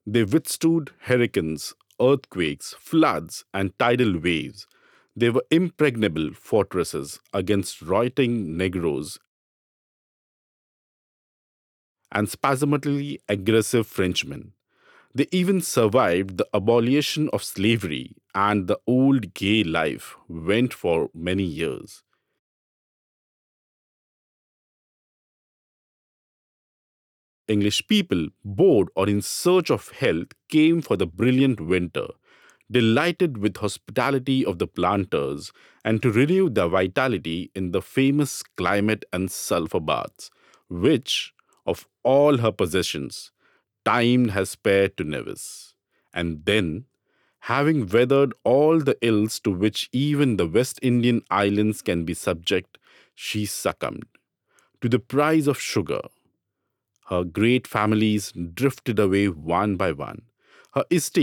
They withstood hurricanes, earthquakes, floods, and tidal waves. They were impregnable fortresses against rioting Negroes and spasmodically aggressive Frenchmen. They even survived the abolition of slavery, and the old gay life went for many years. English people, bored or in search of health, came for the brilliant winter, delighted with hospitality of the planters, and to renew their vitality in the famous climate and sulphur baths, which, of all her possessions, time has spared to Nevis. And then, having weathered all the ills to which even the West Indian islands can be subject, she succumbed to the price of sugar. Her great families drifted away one by one. Her estate